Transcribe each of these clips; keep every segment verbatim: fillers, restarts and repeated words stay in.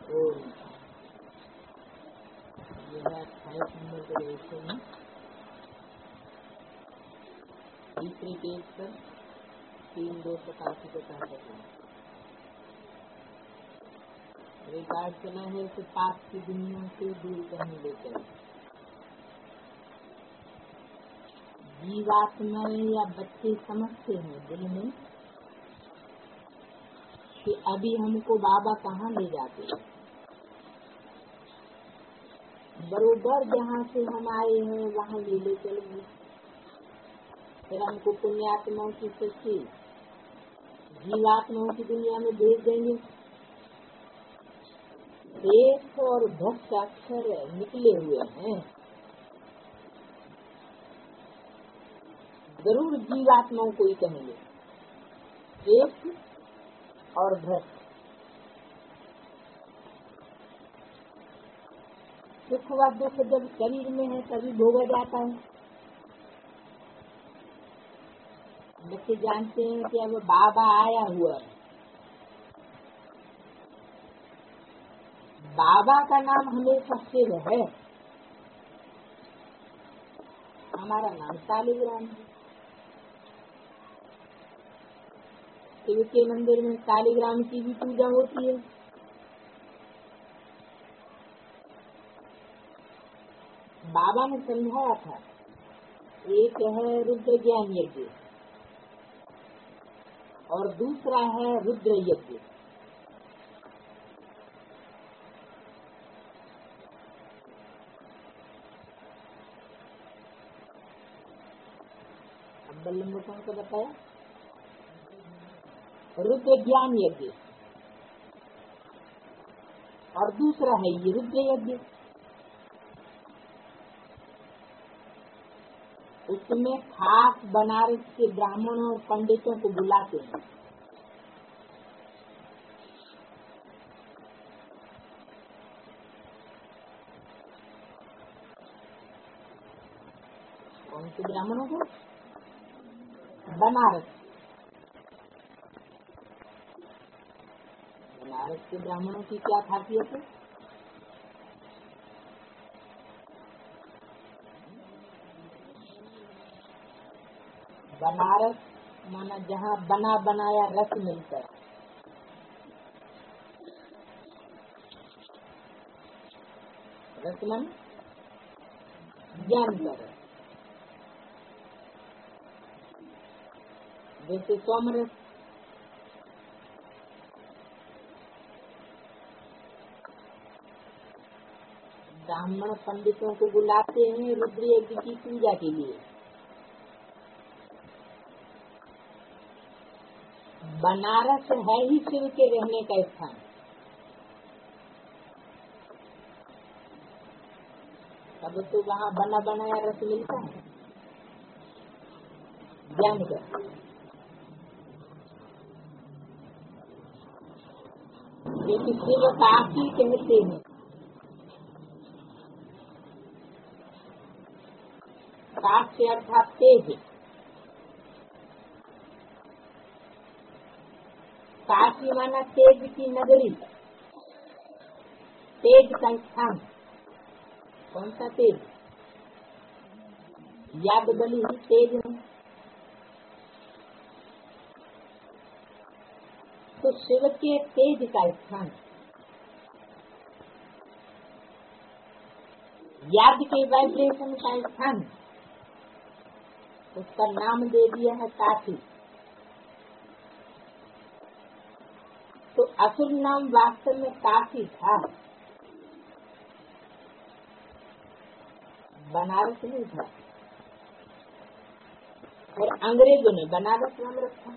और यह अट्ठाईस नंबर के रेशे में तीसरे पेज पर तीन दो सतासी को कहा जाता है। रिकॉर्ड चला है कि पाप की दुनिया से दूर करने लेकर जीवात्मा या बच्चे समझते हैं दिल में कि अभी हमको बाबा कहाँ ले जाते हैं। बरोबर जहाँ से हम आए हैं वहाँ ले ले चलेंगे। फिर हमको पुण्यात्माओं की सच्ची जीवात्माओं की दुनिया में भेज देंगे। एक और भक्त अक्षर निकले हुए हैं, जरूर जीवात्माओं को ही कहेंगे। एक और भक्त सुख व दुख जब शरीर में है तभी भोगा जाता है। बच्चे जानते हैं कि अब बाबा आया हुआ है। बाबा का नाम हमेशा शिव है। हमारा नाम शालिग्राम है। शिव के मंदिर में शालिग्राम की भी पूजा होती है। बाबा ने समझाया था, एक है रुद्र ज्ञान यज्ञ और दूसरा है रुद्र यज्ञ। अब बल्लभ को बताया रुद्र ज्ञान यज्ञ और दूसरा है ये रुद्र यज्ञ। उसमें खास बनारस के ब्राह्मणों और पंडितों को बुलाते हैं। कौन से ब्राह्मणों को? बनारस बनारस के ब्राह्मणों की क्या खासियत है? बनारस माना जहाँ बना बनाया रस मिलता है। रस मन ज्ञान कर, जैसे सोमरस। ब्राह्मण पंडितों को बुलाते हैं रुद्र यज्ञ की पूजा के लिए। बनारस है ही शिव के रहने का स्थान। अब तो वहाँ बना बनाया रस मिलता है ज्ञान का। क्योंकि शिव काशी कहते हैं। काशी अर्थात तेज। काशी माना तेज की नगरी, तेज संस्थान। कौन सा तेज? याद बली ही तेज है। तो शिव के तेज का स्थान, याद के वाइब्रेशन का स्थान, उसका नाम दे दिया है काशी। तो असुर नाम वास्तव में काशी था, बनारस नहीं था। और अंग्रेजों ने बनारस नाम रखा।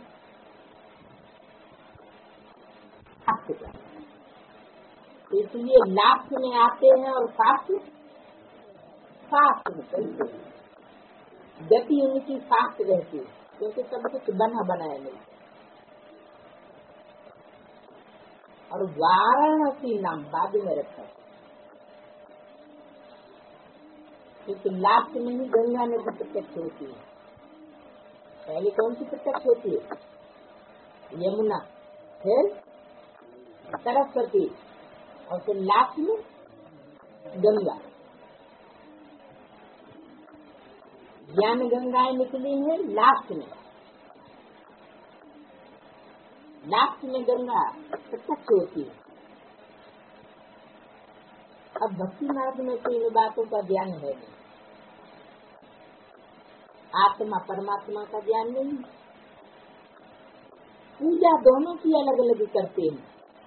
इसलिए लास्ट में आते हैं और फास्ट फास्ट निकलते हैं। गति उनकी फास्ट रहती है क्योंकि सब कुछ बना बनाया नहीं। और वाराणसी नाम बाद में रखा क्योंकि लास्ट में ही गंगा नदी प्रत्यक्ष होती है। पहले कौन सी प्रत्यक्ष होती है? यमुना, फिर सरस्वती, और फिर लास्ट में गंगा। ज्ञान गंगाएं निकली हैं लास्ट में। लास्ट में गंगा प्रत्यक्ष होती है। अब भक्ति मार्ग में तो इन बातों का ज्ञान है नहीं। आत्मा परमात्मा का ज्ञान नहीं। पूजा दोनों की अलग अलग करते हैं।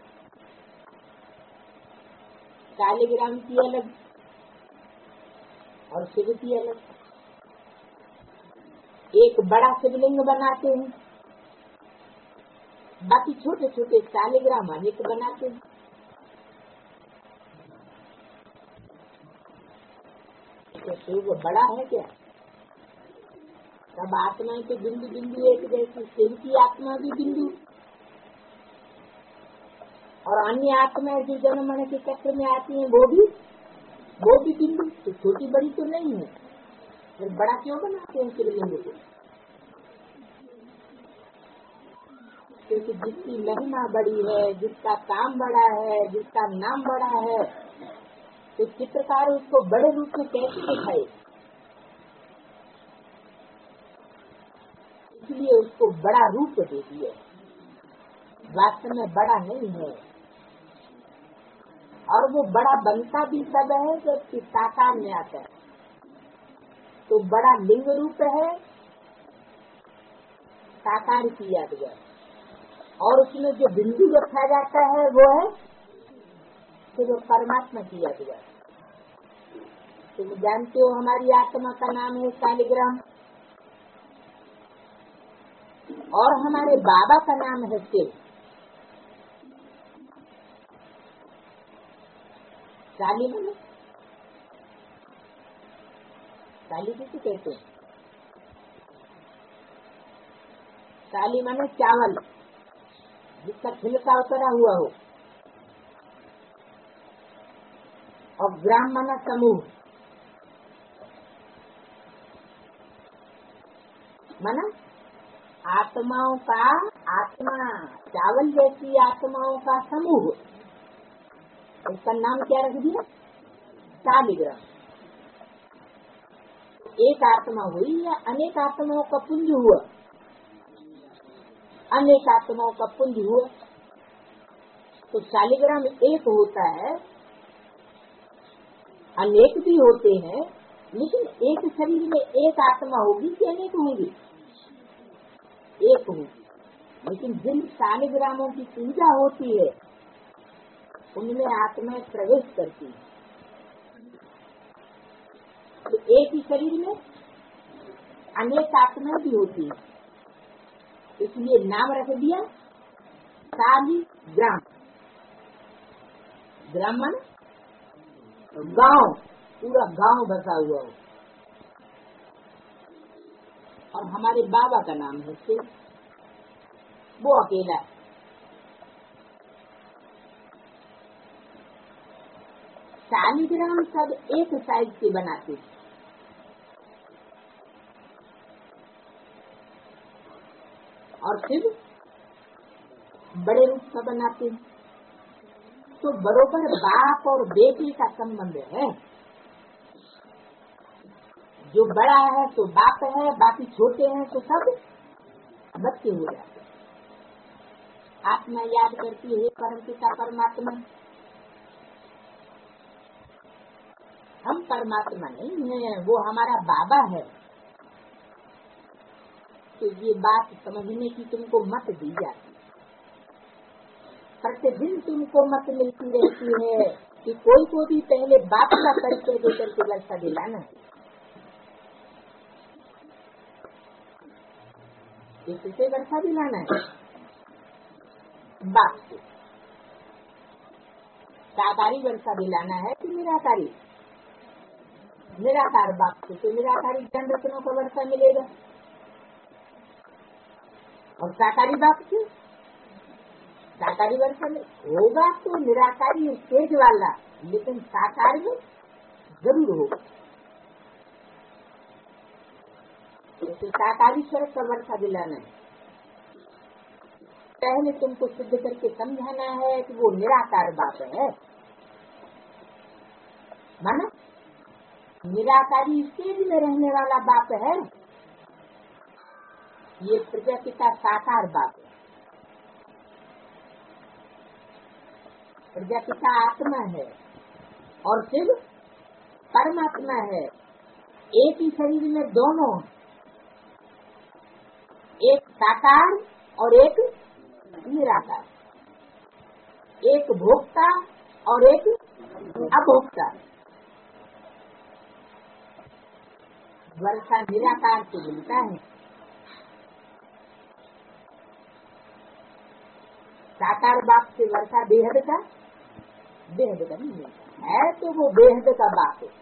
शालिग्राम की अलग और शिव की अलग। एक बड़ा शिवलिंग बनाते हैं, बाकी छोटे छोटे शालिग्राम अनेक बनाते हैं। तो शिव बड़ा है क्या? सब आत्माएं तो बिंदु बिंदु एक जैसी। शिव की आत्मा भी बिंदु और अन्य आत्माएं जो जन्म मरण के चक्र में आती हैं वो भी वो भी बिंदु। तो छोटी बड़ी तो नहीं है, फिर बड़ा क्यों बनाते हैं शिवलिंग को? क्योंकि जिसकी महिमा बड़ी है, जिसका काम बड़ा है, जिसका नाम बड़ा है, तो चित्रकार उसको बड़े रूप में कैसे दिखाए? इसलिए उसको बड़ा रूप दे दिया। वास्तव में बड़ा नहीं है। और वो बड़ा बनता भी तब है जब साकार में आता है। तो बड़ा लिंग रूप है, साकार किया गया। और उसमें जो बिंदु रखा जाता है वो है तो वो परमात्मा किया गया। तुम तो जानते हो हमारी आत्मा का नाम है शालिग्राम और हमारे बाबा का नाम है शिव। शाली माने शाली किसे कहते हैं? शाली माने चावल जिसका छिलका उतरा हुआ हो। और ग्राम माना समूह, माना आत्माओं का आत्मा, चावल जैसी आत्माओं का समूह। उसका नाम क्या रख दिया? शालिग्राम। एक आत्मा हुई या अनेक आत्माओं का पुंज हुआ? अनेक आत्माओं का पुंज हुआ। तो शालिग्राम एक होता है, अनेक भी होते हैं, लेकिन एक शरीर में एक आत्मा होगी कि अनेक होंगी? एक होगी। लेकिन जिन शालिग्रामों की पूजा होती है उनमें आत्माएं प्रवेश करती है। तो एक ही शरीर में अनेक आत्माएं भी होती है, इसलिए नाम रख दिया शालिग्राम। ग्राम माने गांव, पूरा गांव बसा हुआ हो। और हमारे बाबा का नाम है शिव, वो अकेला है। शालिग्राम सब एक साइज के बनाते हैं और शिव बड़े रूप का बनाते हैं। तो बरोबर बाप और बेटे का संबंध है। जो बड़ा है तो बाप है, बाकी छोटे हैं तो सब बच्चे हो जाते हैं। आत्मा याद करती है परम पिता परमात्मा। हम परमात्मा नहीं है, वो हमारा बाबा है। तो ये बात समझने की तुमको मत दी जाती। प्रतिदिन तुमको मत मिलती रहती है कि कोई को भी पहले बाप का परिचय देकर के वर्षा दिलाना है। इससे वर्षा दिलाना है बाप से। साकारी वर्षा दिलाना है कि निराकारी? निराकार बाप से। तो निराकारी जन रत्नों का वर्षा मिलेगा। और साकारी बाप से साकारी वर्षा में होगा तो निराकारी तेज वाला, लेकिन साकार में जरूर होगा। तो साकारीश्वर का वर्षा दिलाना है। पहले तुमको सिद्ध करके समझाना है कि वो निराकार बाप है। माना निराकारी स्टेज में रहने वाला बाप है, ये प्रजापिता साकार बाप है। प्रजापिता आत्मा है और शिव परमात्मा है। एक ही शरीर में दोनों, एक साकार और एक निराकार, एक भोक्ता और एक अभोक्ता। वर्षा निराकार से मिलता है, साकार बाप से वर्षा बेहद का बेहद का नहीं मिलता है, तो वो बेहद का बाप है।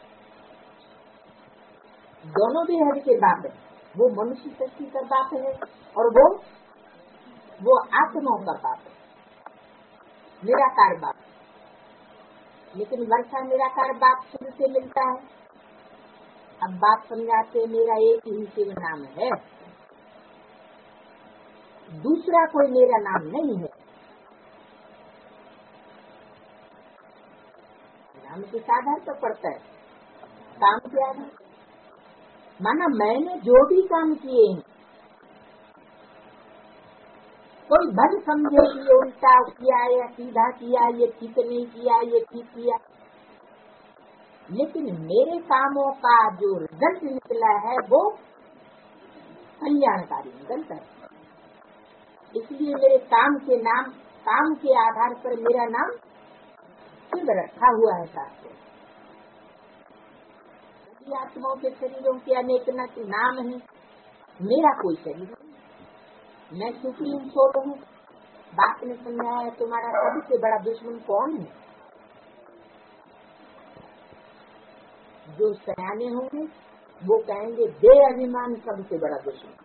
दोनों बेहद के बाप है, वो मनुष्य शक्ति का बाप है और वो वो आत्माओं का बाप है, निराकार बाप। लेकिन वर्षा निराकार बाप शुरू से मिलता है। अब बात समझाते, मेरा एक ही शिव नाम है, दूसरा कोई मेरा नाम नहीं है। नाम किस आधार पर पड़ता है? काम के आधार। माना मैंने जो भी काम किए हैं, कोई भल समझे कि ये उल्टा किया या सीधा किया, ये ठीक नहीं किया, ये ठीक किया, लेकिन मेरे कामों का जो रिजल्ट निकला है वो कल्याणकारी निकलता है। इसलिए मेरे काम के नाम काम के आधार पर मेरा नाम शिव रखा हुआ है। शास्त्र आत्माओं के शरीरों के अनेक नाम है, मेरा कोई शरीर नहीं, मैं सुप्रीम सोल हूँ। बाप ने समझाया तुम्हारा सबसे बड़ा दुश्मन कौन है? जो सयाने होंगे वो कहेंगे देह अभिमान सबसे बड़ा दुश्मन।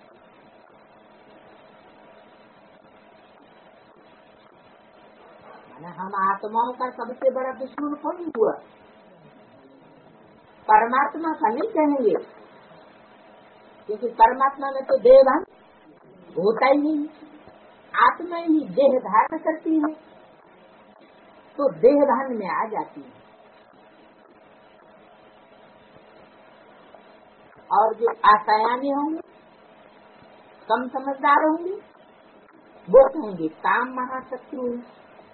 माना हम आत्माओं का सबसे बड़ा दुश्मन कौन हुआ? परमात्मा का नहीं कहेंगे, क्योंकि परमात्मा में तो देहभान होता ही नहीं। आत्मा ही देह धारण करती है तो देहभान में आ जाती है। और जो आशायानी होंगे, कम समझदार होंगे, वो कहेंगे काम महाशत्रु है।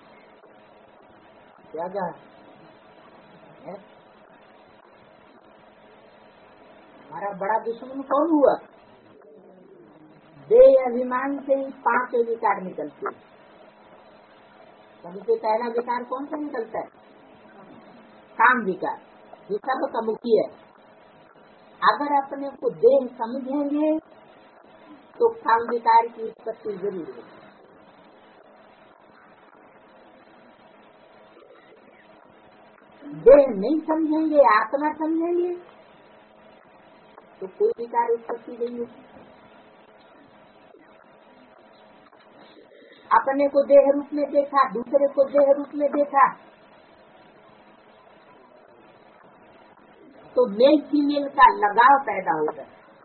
क्या कहा? हमारा बड़ा दुश्मन कौन हुआ? देह अभिमान से ही पांच विकार निकलते। सबसे पहला विकार कौन सा निकलता है? काम विकार, जो सबका मुखी है। अगर अपने को देह समझेंगे तो काम विकार की उत्पत्ति जरूर है। देह नहीं समझेंगे, आत्मा समझेंगे तो कोई विकार उत्पत्ति नहीं होगी। अपने को देह रूप में देखा, दूसरे को देह रूप में देखा तो मेल फीमेल का लगाव पैदा होगा,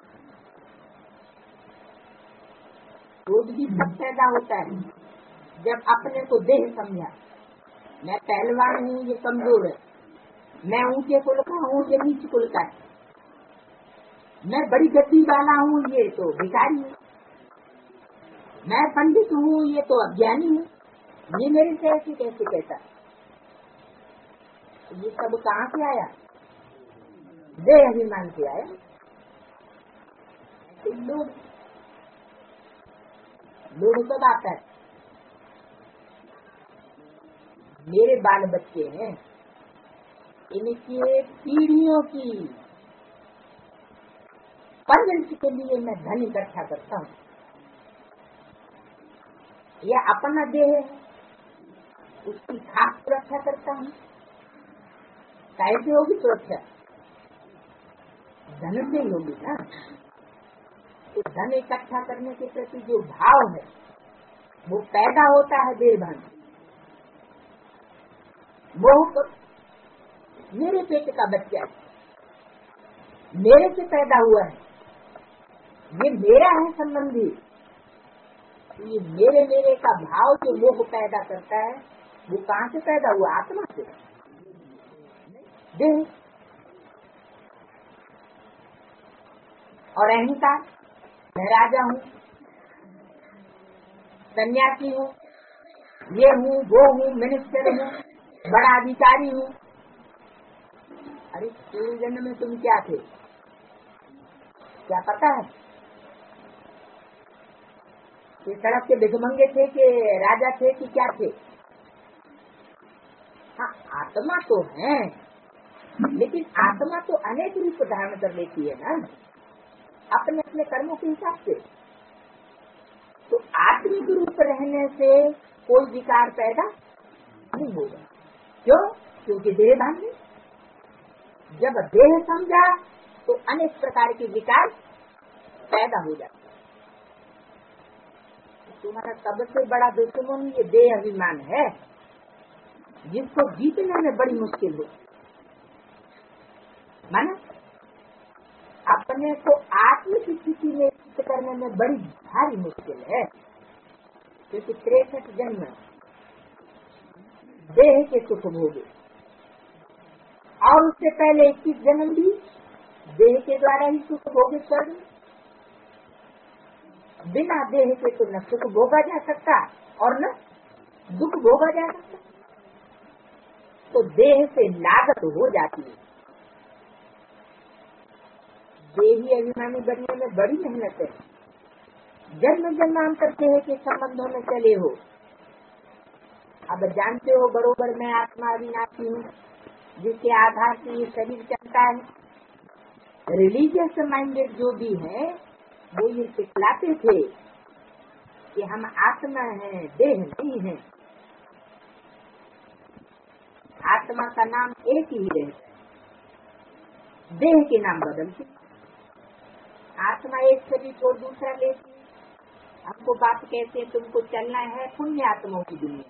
क्रोध भी तब पैदा होता है जब अपने को देह समझा। मैं पहलवान हूँ, ये कमजोर है। मैं ऊंचे कुल का हूँ, ये नीच कुल का है। मैं बड़ी गद्दी वाला हूँ, ये तो भिखारी है। मैं पंडित हूँ, ये तो अज्ञानी है। ये मेरे से ऐसे कैसे कहता? ये सब कहाँ से आया? देह अभिमान से आया। लोग लोग कब आता है? मेरे बाल बच्चे हैं, इनकी पीढ़ियों की परवरिश के लिए मैं धन इकट्ठा करता हूँ। यह अपना देह है, उसकी खास सुरक्षा करता हूँ। कैसे होगी सुरक्षा? धन से ही होगी ना। तो धन इकट्ठा करने के प्रति जो भाव है वो पैदा होता है देहभान। मोह मेरे पेट का बच्चा मेरे से पैदा हुआ है, ये मेरा है संबंधी। ये मेरे मेरे का भाव जो मोह पैदा करता है वो कहाँ से पैदा हुआ? आत्मा से। देह और अहंकार, मैं राजा हूँ, सन्यासी हूँ, ये हूँ, वो हूँ, मिनिस्टर हूँ, बड़ा अधिकारी हूँ। अरे पूर्व जन्म में तुम क्या थे, क्या पता है? ये सड़क के भिखमंगे थे कि राजा थे कि क्या थे? हाँ, आत्मा तो है, लेकिन आत्मा तो अनेक रूप धारण कर लेती है ना, अपने अपने कर्मों के हिसाब से। तो आत्मिक रूप रहने से कोई विकार पैदा नहीं होगा। क्यों? क्योंकि देह भान में जब देह समझा तो अनेक प्रकार के विकार पैदा हो जाते। तुम्हारा सबसे बड़ा दुश्मन ये देह अभिमान है, जिसको जीतने में बड़ी मुश्किल हो। माना अपने को आत्मिक स्थिति में स्थित करने में बड़ी भारी मुश्किल है, क्योंकि तिरसठ जन्म देह के सुख भोगे और उससे पहले इक्कीस जन्म भी देह के द्वारा ही सुख भोगे। स्वर्ग बिना देह के तो न सुख भोगा जा सकता और न दुख भोगा जा सकता। तो देह से लागत हो जाती है। देही अभिमानी बनने में बड़ी मेहनत है। जन्म जन्मांतर देह के संबंधों में चले हो। अब जानते हो बरोबर मैं आत्मा अविनाशी हूँ, जिसके आधार से ये शरीर चलता है। रिलीजियस माइंडेड जो भी है वो ये सिखलाते थे कि हम आत्मा हैं, देह नहीं है। आत्मा का नाम एक ही रहता है, देह के नाम बदलते। आत्मा एक शरीर छोड़ दूसरा लेती। हमको बात कहते तुमको चलना है पुण्य आत्माओं की दुनिया,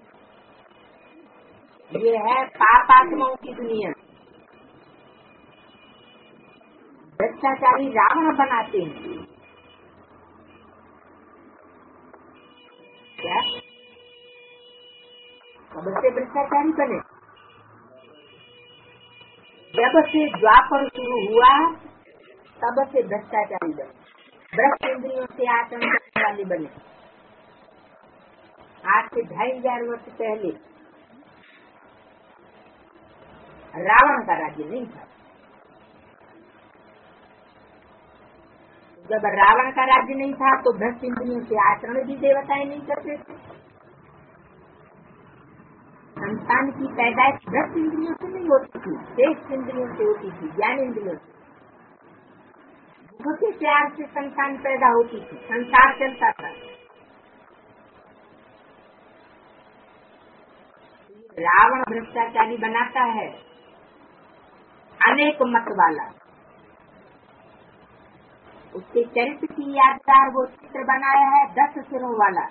ये है पाप आत्माओं की दुनिया। भ्रष्टाचारी रावण बनाते हैं क्या? कब से भ्रष्टाचारी बने? जब से द्वापर शुरू हुआ तब से भ्रष्टाचारी बने, भ्रष्ट इंद्रियों से आचरण करने वाले बने। आज से ढाई हजार वर्ष पहले रावण का राज्य नहीं था। जब रावण का राज्य नहीं था तो भ्रष्ट इंद्रियों से आचरण भी देवताएं नहीं करते थे। संतान की पैदाइश भ्रष्ट इंद्रियों से नहीं होती थी, श्रेष्ठ इंद्रियों से होती थी, ज्ञान इंद्रियों से। उसके प्यार से संतान पैदा होती थी, संसार चलता था। रावण भ्रष्टाचारी बनाता है, अनेक मत वाला। उसके चरित्र की यादगार वो चित्र बनाया है दस सिरों वाला,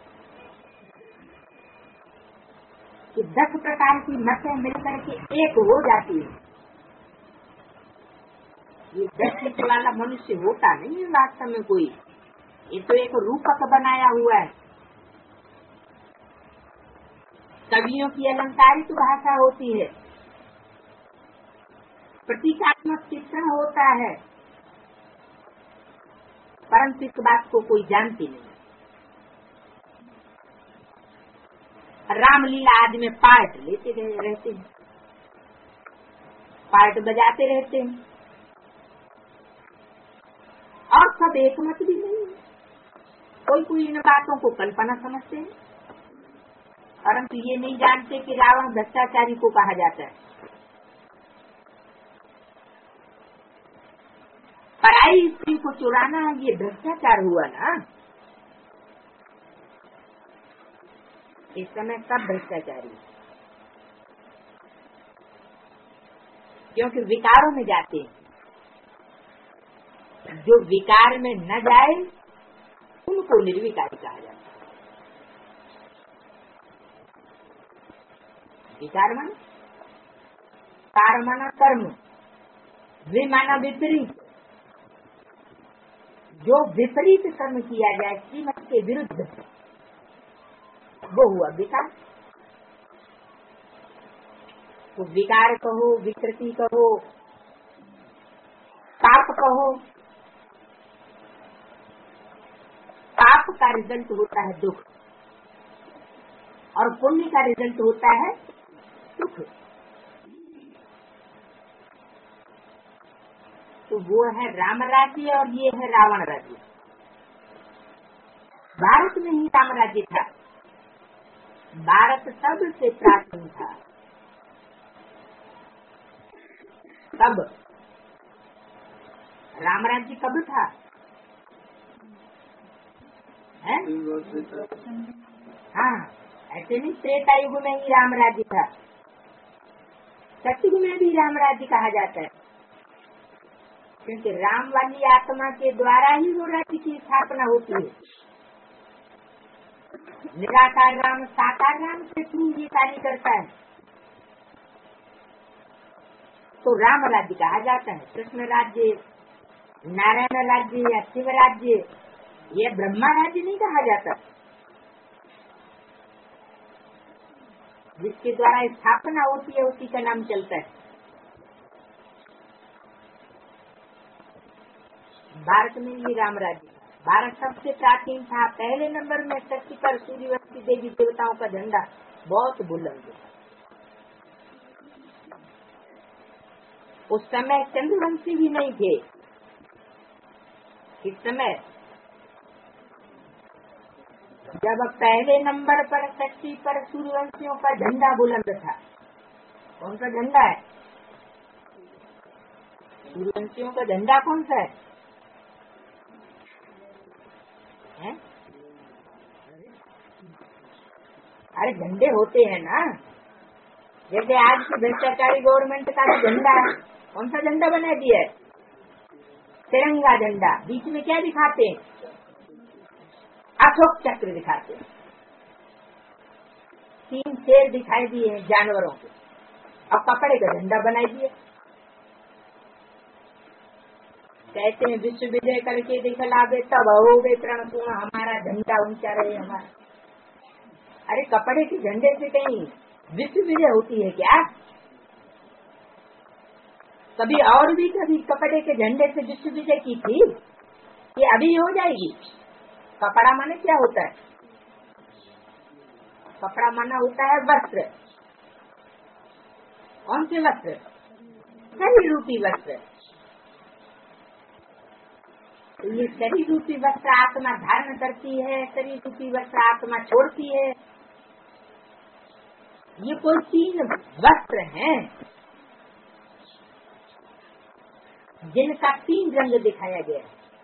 कि दस प्रकार की मतें मिलकर के एक हो जाती है। ये दस चित्र वाला मनुष्य होता नहीं है वास्तव में कोई, ये तो एक रूपक बनाया हुआ है। कवियों की अलंकारिक भाषा होती है, प्रतीकात्मक चित्रण होता है, परंतु इस बात को कोई जानती नहीं। रामलीला आदि में पार्ट लेते रहते हैं, पार्ट बजाते रहते हैं, और सब एक मत भी नहीं है। कोई कोई इन बातों को कल्पना समझते हैं, परंतु ये नहीं जानते कि रावण भ्रष्टाचारी को कहा जाता है। पराई स्त्री को चुराना ये भ्रष्टाचार हुआ ना। इस समय सब भ्रष्टाचारी, क्योंकि विकारों में जाते हैं। जो विकार में न जाए उनको निर्विकारी कहा जाता है। विकार माना कार माना कर्म, वि माना विपरीत। जो विपरीत कर्म किया जाए श्रीमत के विरुद्ध, वो हुआ विकार। वो विकार कहो, विकृति कहो, पाप कहो। पाप का रिजल्ट होता है दुख और पुण्य का रिजल्ट होता है सुख। तो वो है राम राज्य और ये है रावण राज्य। भारत में ही राम राज्य था। भारत सबसे प्राचीन था। कब राम राज्य कब था? है? हाँ, ऐसे नहीं त्रेता युग में ही राम राज्य था। सतयुग में भी राम राज्य कहा जाता है, क्योंकि राम वाली आत्मा के द्वारा ही वो राज्य की स्थापना होती है। निराकार राम साकार राम से थ्रू ये कार्य करता है, तो राम राज्य कहा जाता है। कृष्ण राज्य, नारायण राज्य या शिव राज्य, ये ब्रह्मा राज्य नहीं कहा जाता। जिसके द्वारा स्थापना होती है उसी का नाम चलता है। भारत में ये राम राज्य, भारत सबसे प्राचीन था। पहले नंबर में शक्ति पर सूर्यवंशी देवी देवताओं का झंडा बहुत बुलंद था। उस समय चंद्रवंशी भी नहीं थे। इस समय जब पहले नंबर पर शक्ति पर सूर्यवंशियों का झंडा बुलंद था। कौन सा झंडा है? सूर्यवंशियों का झंडा कौन सा है? है? अरे झंडे होते हैं ना, जैसे आज की भ्रष्टाचारी गवर्नमेंट का भी झंडा है। कौन सा झंडा बना दिया है? तिरंगा झंडा। बीच में क्या दिखाते हैं? अशोक चक्र दिखाते हैं। तीन शेर दिखाई दिए हैं जानवरों के, अब कपड़े का झंडा बनाई दिए। कहते हैं विश्व विजय करके दिखलावे तब होगे तरण पूर्ण, हमारा झंडा ऊंचा रहे हमारा। अरे कपड़े के झंडे से कहीं विश्व विजय होती है क्या? कभी और भी कभी कपड़े के झंडे से विश्व विजय की थी, ये अभी हो जाएगी? कपड़ा माने क्या होता है? कपड़ा माना होता है वस्त्र। कौन से वस्त्र? शरीर रूपी वस्त्र। तो ये शरीर रूपी वस्त्र आत्मा धारण करती है, शरीर रूपी वस्त्र आत्मा छोड़ती है। ये कोई तीन वस्त्र हैं जिनका तीन रंग दिखाया गया।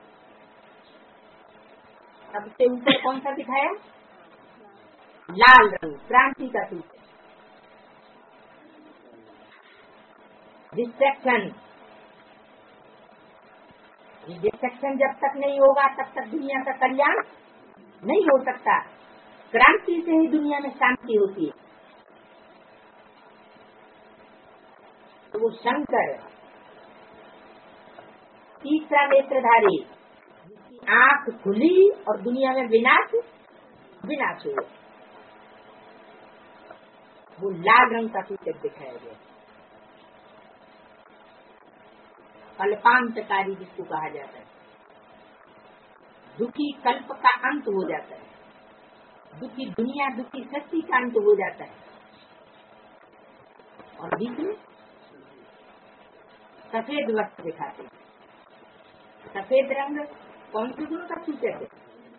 सबसे ऊपर कौन सा दिखाया? लाल रंग, क्रांति का सूचक। डिस्ट्रक्शन, ये डिस्ट्रक्शन जब तक नहीं होगा तब तक दुनिया का कल्याण नहीं हो सकता। क्रांति से ही दुनिया में शांति होती है। तो वो शंकर तीसरा नेत्रधारी, जिसकी आंख खुली और दुनिया में विनाश विनाश हुआ, वो लाल रंग का सूचक दिखाया गया। कल्पांतकारी जिसको कहा जाता है, दुखी कल्प का अंत हो जाता है। दुखी दुनिया, दुखी सृष्टि का अंत हो जाता है। और बीच में सफेद वस्त्र दिखाते हैं। सफेद रंग कौन से गुण का सूचक है?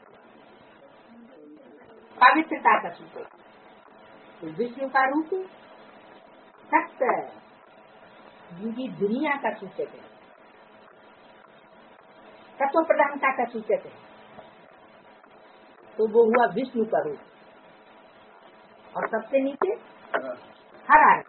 पवित्रता का सूचक। तो विष्णु का रूप सत्य, जिनकी दुनिया का सूचक है, तत्व प्रधानता का सूचक है। तो वो हुआ विष्णु का रूप। और सबसे नीचे हरा रंग।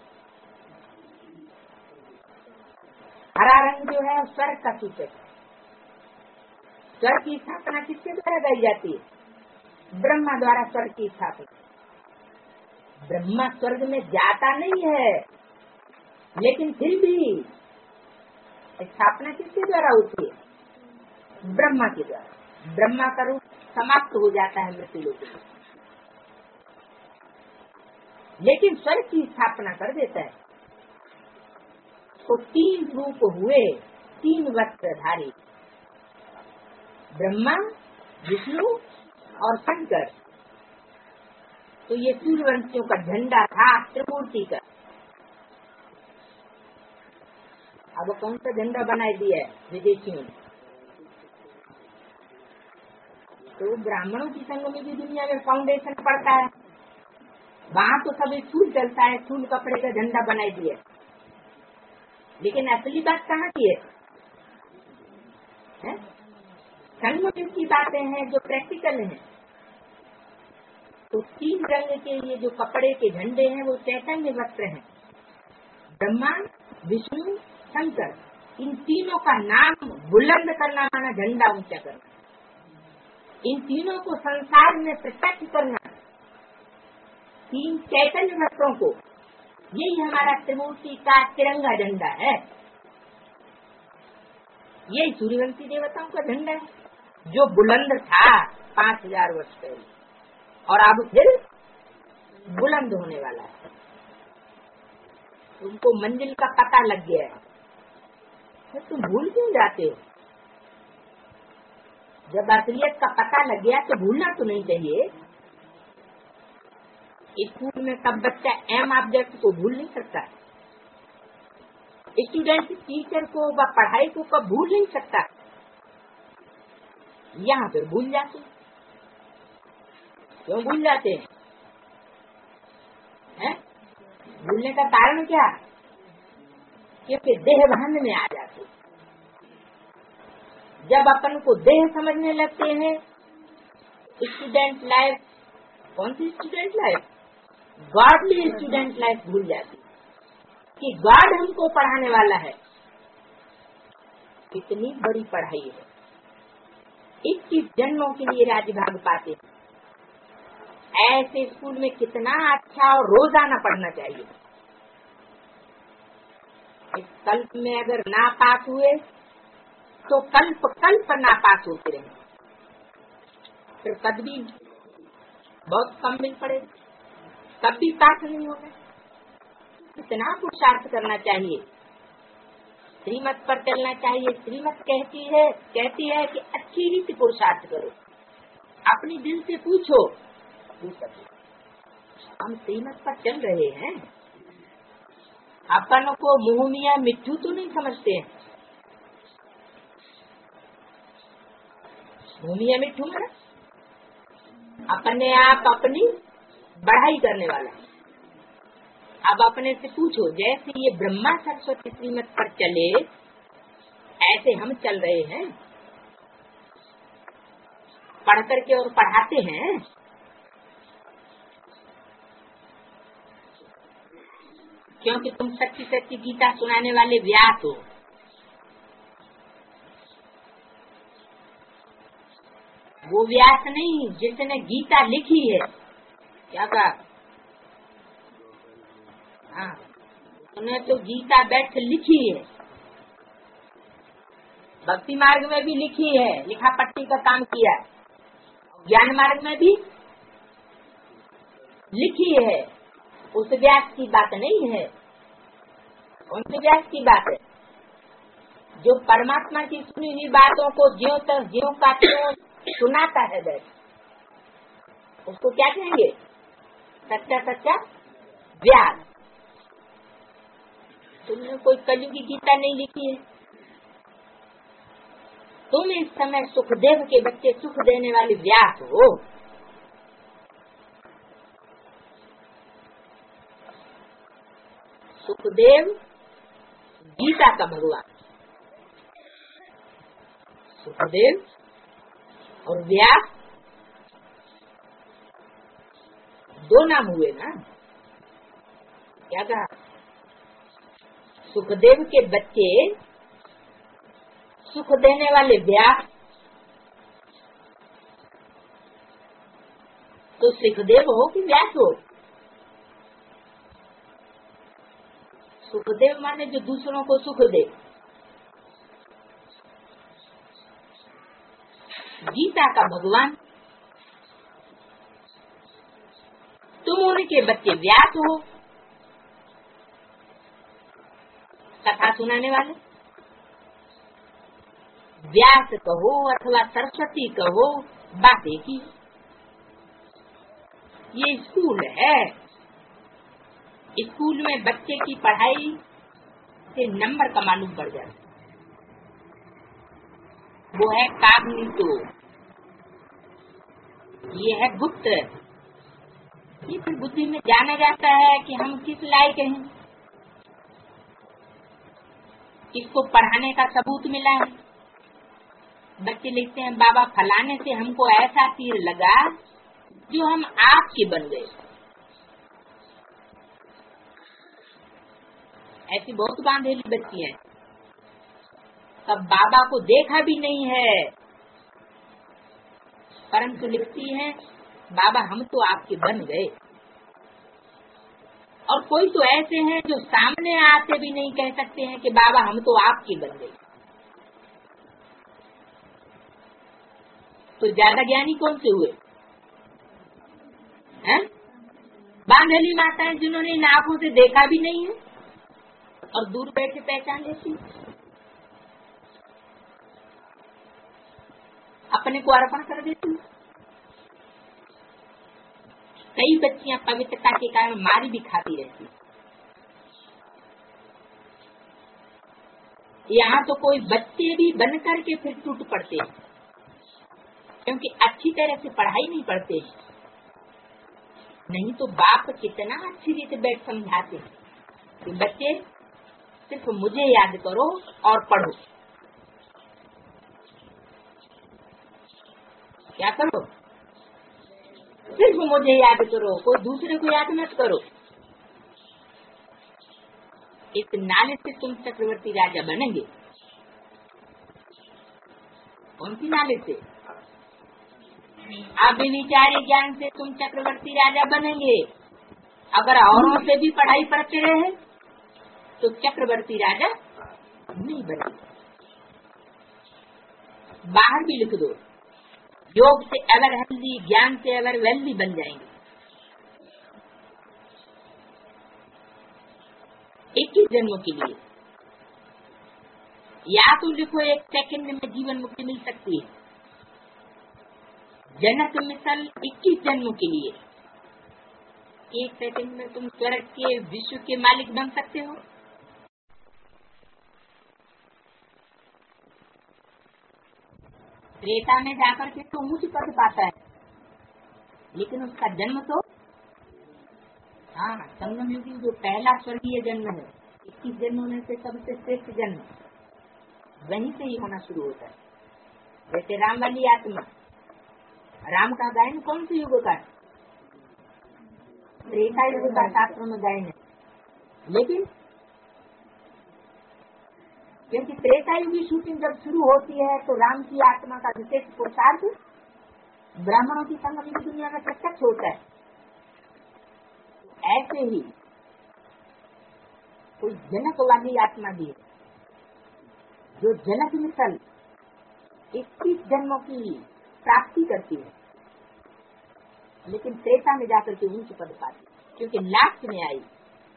हरा रंग जो है स्वर्ग का सूचक है। स्वर्ग की स्थापना किसके द्वारा की जाती है? ब्रह्मा द्वारा स्वर्ग की स्थापना। ब्रह्मा स्वर्ग में जाता नहीं है, लेकिन फिर भी स्थापना किसके द्वारा होती है? ब्रह्मा के द्वारा। ब्रह्मा का रूप समाप्त हो जाता है मृत्यु लोक में। लेकिन स्वर्ग की स्थापना कर देता है। तो तीन रूप हुए, तीन वस्त्रधारी, ब्रह्मा, विष्णु और शंकर। तो ये सूर्यवंशियों का झंडा था त्रिमूर्ति का। अब कौन सा झंडा बनाए दिया है विदेशियों ने? तो ब्राह्मणों की संगमी की दुनिया में फाउंडेशन पड़ता है, वहाँ तो सभी फूल चलता है, फूल कपड़े का झंडा बनाए दिया। लेकिन असली बात कहाँ की है, है? संगम की बातें हैं जो प्रैक्टिकल हैं। तो तीन रंग के ये जो कपड़े के झंडे हैं वो चैतन्य वस्त्र हैं। ब्रह्मा, विष्णु, शंकर, इन तीनों का नाम बुलंद करना माना झंडा ऊंचा करना, इन तीनों को संसार में प्रत्यक्ष करना, तीन चैतन्य वस्त्रों को, यही हमारा त्रिमूर्ति का तिरंगा झंडा है। यही सूर्यवंशी देवताओं का झंडा है जो बुलंद था पांच हजार वर्ष पहले, और अब फिर बुलंद होने वाला है। तुमको मंजिल का पता लग गया है तो तुम भूल क्यों जाते हो? जब असलियत का पता लग गया तो भूलना तो नहीं चाहिए। स्कूल में सब बच्चा एम ऑब्जेक्ट को भूल नहीं सकता, स्टूडेंट टीचर को व पढ़ाई को कब भूल नहीं सकता। यहाँ पर भूल जाते, क्यों भूल जाते हैं? है? भूलने का कारण क्या? क्योंकि देह भान में आ जाते। जब अपन को देह समझने लगते हैं, स्टूडेंट लाइफ, कौन सी student life? Godly student life भूल जाती कि गॉड हमको पढ़ाने वाला है। कितनी बड़ी पढ़ाई है, इक्कीस जन्मों के लिए राजभाग पाते। ऐसे स्कूल में कितना अच्छा और रोजाना पढ़ना चाहिए। इस कल्प में अगर ना पास हुए तो कल्प कल्प ना पास होते रहे, फिर कभी बहुत कम मिल पड़े, कभी पास नहीं होगा। कितना पुरुषार्थ करना चाहिए, श्रीमत पर चलना चाहिए। श्रीमत कहती है कहती है कि अच्छी रीति पुरुषार्थ करो, अपनी दिल से पूछो। हम श्रीमत पर चल रहे हैं, अपन को मुँह मियाँ मिट्टू तो नहीं समझते हैं। मुँह मियाँ मिट्टू है, अपने आप अपनी बढ़ाई करने वाला। अब अपने से पूछो, जैसे ये ब्रह्मा सरस्वती श्रीमत पर चले ऐसे हम चल रहे हैं, पढ़ करके और पढ़ाते हैं। क्योंकि तुम सच्ची सच्ची गीता सुनाने वाले व्यास हो। वो व्यास नहीं जिसने गीता लिखी है। क्या कहा? हाँ, उन्होंने तो गीता बैठ लिखी है, भक्ति मार्ग में भी लिखी है, लिखा पट्टी का काम किया, ज्ञान मार्ग में भी लिखी है। उस व्यास की बात नहीं है। कौन से व्यास की बात है? जो परमात्मा की सुनी हुई बातों को ज्यों तक ज्यों का त्यों सुनाता है बैठ, उसको क्या कहेंगे? सच्चा सच्चा व्यास। तुमने कोई कलयुग की गीता नहीं लिखी है। तुम इस समय सुखदेव के बच्चे, सुख देने वाले व्यास हो। सुखदेव गीता का भगवान, सुखदेव और व्यास दो नाम हुए ना। क्या कहा? सुखदेव के बच्चे, सुख देने वाले व्यास। तो सुखदेव हो कि व्यास हो? सुखदेव माने जो दूसरों को सुख दे। गीता का भगवान। तुम उनके बच्चे व्यास हो, कथा सुनाने वाले, व्यास कहो अथवा सरस्वती कहो, बात एक ही। ये स्कूल है, स्कूल में बच्चे की पढ़ाई से नंबर का मालूम पड़ जाता, वो है काग्निटो, ये है गुप्त। ये फिर बुद्धि में जाना जाता है कि हम किस लायक हैं, इसको पढ़ाने का सबूत मिला है। बच्चे लिखते हैं बाबा फलाने से हमको ऐसा तीर लगा जो हम आपके बन गए। ऐसी बहुत बांधेली बच्ची हैं, तब बाबा को देखा भी नहीं है, परंतु लिखती हैं बाबा हम तो आपके बन गए। और कोई तो ऐसे हैं जो सामने आते भी नहीं कह सकते हैं कि बाबा हम तो आपके बन गए। तो ज्यादा ज्ञानी कौन से हुए हैं? बांधेली माताएं जिन्होंने इन आंखों से देखा भी नहीं है और दूर बैठे पहचान लेती, अपने को अर्पण कर देती। कई बच्चियां पवित्रता के कारण मारी भी खाती रहती। यहाँ तो कोई बच्चे भी बन करके फिर टूट पड़ते, क्योंकि अच्छी तरह से पढ़ाई नहीं पढ़ते। नहीं तो बाप कितना अच्छी रीति बैठ समझाते कि बच्चे सिर्फ मुझे याद करो और पढ़ो। क्या करो? सिर्फ मुझे याद करो, कोई दूसरे को याद मत करो। इस नाले से तुम चक्रवर्ती राजा बनेंगे। कौन सी नाले से? अब विचारे ज्ञान से तुम चक्रवर्ती राजा बनेंगे। अगर औरों से भी पढ़ाई पढ़ते रहे तो चक्रवर्ती राजा नहीं बनेंगे। बाहर भी लिख दो, योग से एवर हेल्दी, ज्ञान से एवर वेल्दी बन जाएंगे। इक्कीस जन्मों के लिए या तो लिखो एक सेकंड में जीवन मुक्ति मिल सकती है। जनक मिसल इक्कीस जन्मों के लिए, एक सेकंड में तुम स्वर्ग के विश्व के मालिक बन सकते हो। त्रेता में जाकर के तो ऊंच पद पाता है, लेकिन उसका जन्म तो हाँ संगम युगी जो पहला स्वर्गीय जन्म है, इक्कीस जन्मों में से सबसे श्रेष्ठ जन्म वहीं से ही होना शुरू होता है। जैसे राम वाली आत्मा, राम का गायन कौन से युग का है? त्रेता युग का शास्त्रों में गायन है, लेकिन क्योंकि त्रेता युग की शूटिंग जब शुरू होती है तो राम की आत्मा का विशेष पुरुषार्थ ब्राह्मणों की संगम की दुनिया में प्रत्यक्ष होता है। ऐसे ही कोई जनक वाली आत्मा भी है जो जनक मिसल इक्कीस जन्मों की प्राप्ति करती है, लेकिन त्रेता में जाकर के ऊंच पद पाती, क्योंकि लास्ट में आई।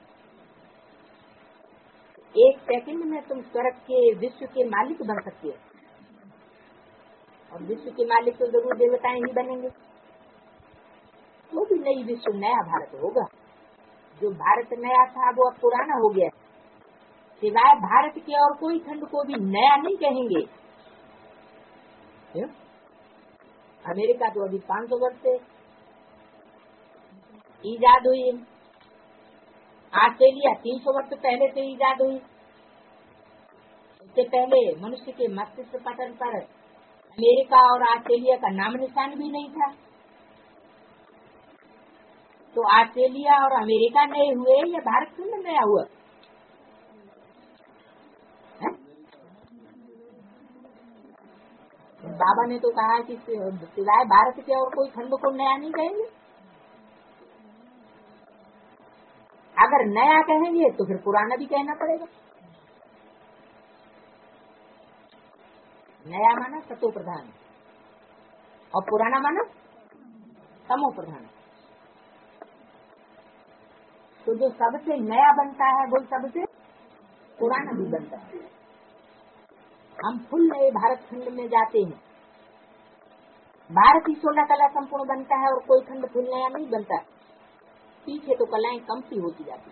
एक सेकंड में तुम स्वर्ग के विश्व के मालिक बन सकती हो, और विश्व के मालिक तो जरूर देवताएं ही बनेंगे। वो भी नई विश्व, नया भारत होगा। जो भारत नया था वो अब पुराना हो गया। सिवाय भारत के और कोई खंड को भी नया नहीं कहेंगे। क्यों? अमेरिका तो अभी पाँच सौ वर्ष से ईजाद हुई है, ऑस्ट्रेलिया तीन सौ वर्ष पहले से ईजाद हुई। इससे पहले मनुष्य के मस्तिष्क पटल पर अमेरिका और ऑस्ट्रेलिया का नाम निशान भी नहीं था। तो ऑस्ट्रेलिया और अमेरिका नए हुए या भारत क्यों नया हुआ? है? बाबा ने तो कहा कि सिवाय भारत के और कोई खंड को नया नहीं कहेंगे। अगर नया कहेंगे तो फिर पुराना भी कहना पड़ेगा। नया माना सतो प्रधान और पुराना माना तमो प्रधान। तो जो सबसे नया बनता है वो सबसे पुराना भी बनता है। हम फुल नए भारत खंड में जाते हैं, भारत ही सोलह कला संपूर्ण बनता है और कोई खंड फुल नया नहीं बनता। पीछे तो कलाएं कम सी होती जाती,